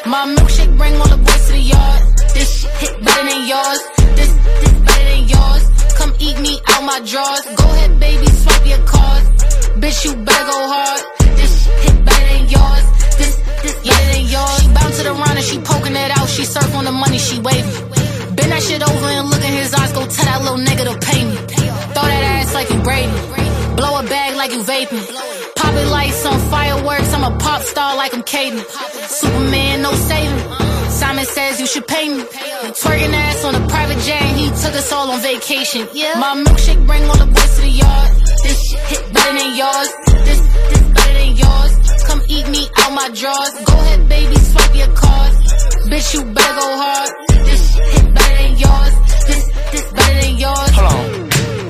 My milkshake bring all the boys to the yard. This shit hit better than yours. This better than yours. Come eat me out my drawers. Go ahead, baby, swipe your cards. Bitch, you better go hard. This shit hit better than yours. This better than yours. She bound to the round and she poking it out. She surf on the money, she waving. Bend that shit over and look in his eyes. Go tell that little nigga to pay me. Throw that ass like you Brady. Blow a bag like you vaping. Pop it like some fireworks. I'm a pop star like I'm Caden. Superman, no saving. Simon says you should pay me. Twerking ass on a private jet and he took us all on vacation. Yeah. My milkshake bring all the boys to the yard. This shit hit better than yours. This better than yours. Come eat me out my drawers. Go ahead, baby, swipe your cards. Bitch, you better go hard. This shit hit better than yours. This better than yours. Hold on.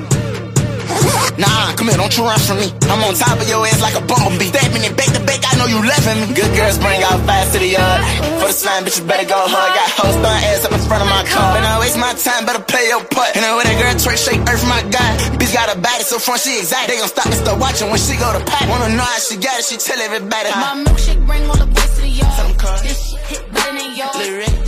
Nah, come here, don't you run from me. I'm on top of your ass like a bumblebee. Stabbing it back to back, I know you laughing me. Good girls bring out fast to the yard. For the slime, bitches better go hard. Got hoes throwing ass up in front of my car. When I waste my time, better play your part. And then when that girl twerk, shake earth, my God. Bitch got a body so front, she exact. They gon' stop and start watching when she go to pot. Wanna know how she got it, she tell everybody. My milkshake bring all the boys to the yard. This shit hit better than yours.